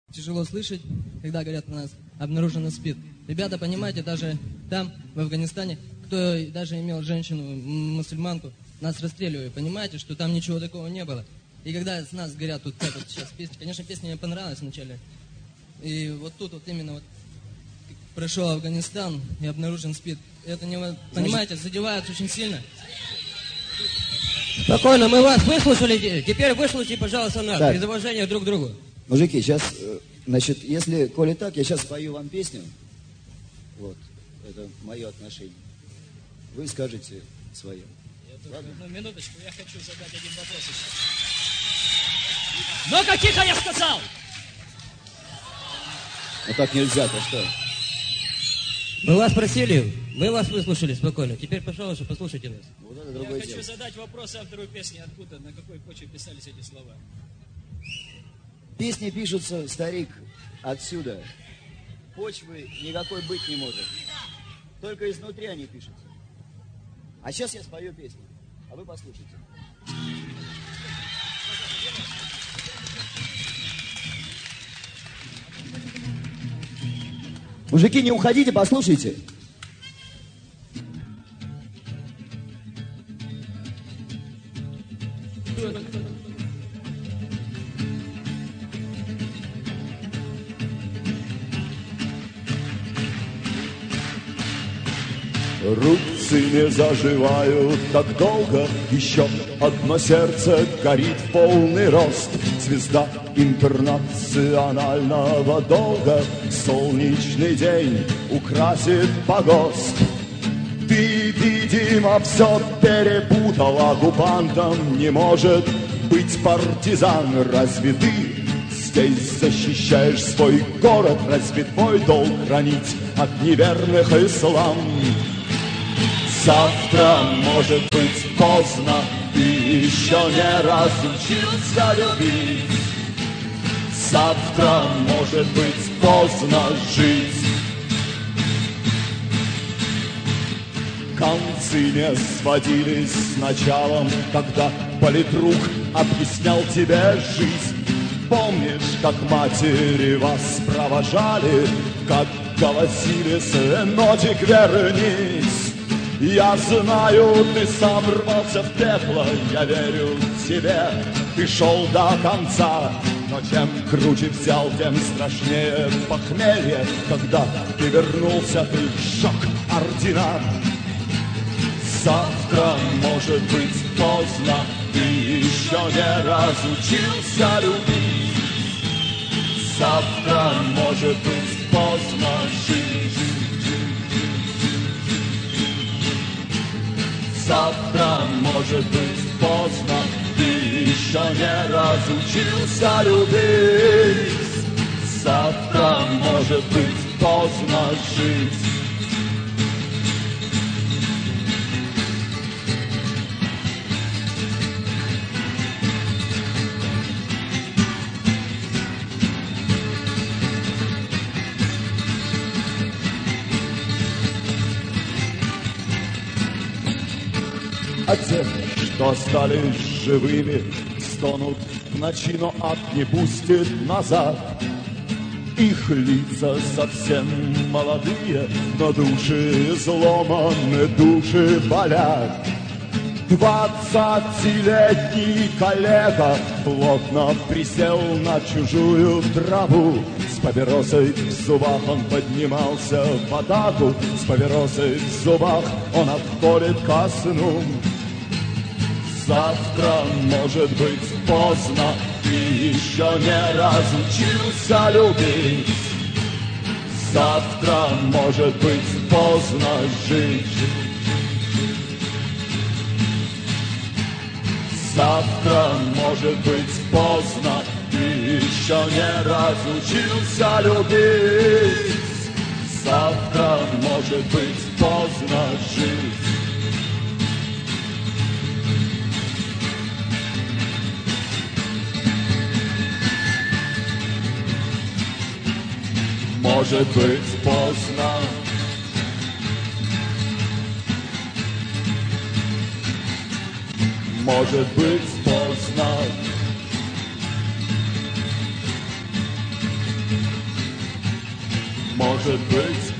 Тяжело слышать, когда говорят у нас обнаружено СПИД. Ребята, понимаете, даже там, в Афганистане, кто даже имел женщину, мусульманку, нас расстреливали. Понимаете, что там ничего такого не было. И когда с нас говорят тут так вот сейчас песни, конечно, песня мне понравилась вначале. И вот тут вот именно вот прошел Афганистан и обнаружен СПИД. Это, не, понимаете, задевает очень сильно. Спокойно, мы вас выслушали. Теперь выслушайте, пожалуйста, нас. Без уважения друг к другу. Мужики, сейчас, значит, если, коли так, я сейчас спою вам песню. Вот, это мое отношение. Вы скажете свое. Одну минуточку, я хочу задать один вопрос еще. Ну-ка, тихо, я сказал! Ну так нельзя-то, что? Мы вас просили, мы вас выслушали спокойно. Теперь, пожалуйста, послушайте нас. Вот это другое Я хочу дело. задать вопрос автору песни, откуда, на какой почве писались эти слова. Песни пишутся, старик, отсюда. Почвы никакой быть не может. Только изнутри они пишутся. А сейчас я спою песню, а вы послушайте. Мужики, не уходите, послушайте. Рубцы не заживают так долго, еще одно сердце горит в полный рост. Звезда интернационального долга солнечный день украсит погост. Ты, видимо, все перепутал, оккупантом не может быть партизан. Разве ты здесь защищаешь свой город? Разве твой долг хранить от неверных ислам? Завтра может быть поздно, ты еще не разучился любить. Завтра может быть поздно жить. Концы не сводились с началом, когда политрук объяснял тебе жизнь. Помнишь, как матери вас провожали, как голосили: сыночек, вернись. Я знаю, ты сам рвался в пекло, я верю тебе, ты шел до конца. Но чем круче взял, тем страшнее похмелье. Когда ты вернулся, ты сжег ордена. Завтра может быть поздно, ты еще не разучился любить. Завтра может быть поздно жить. Завтра может быть поздно, ты еще не разучился любить. Завтра может быть поздно жить. А те, что остались живыми, стонут в ночи, но ад не пустит назад. Их лица совсем молодые, но души изломаны, души болят. 20-летний коллега плотно присел на чужую траву. С папиросой в зубах он поднимался в атаку. С папиросой в зубах он отходит ко сну. Завтра может быть поздно, ты еще не разучился любить. Завтра может быть поздно жить. Завтра может быть поздно, ты еще не разучился любить. Завтра может быть поздно жить. Может быть поздно. Может быть поздно. может быть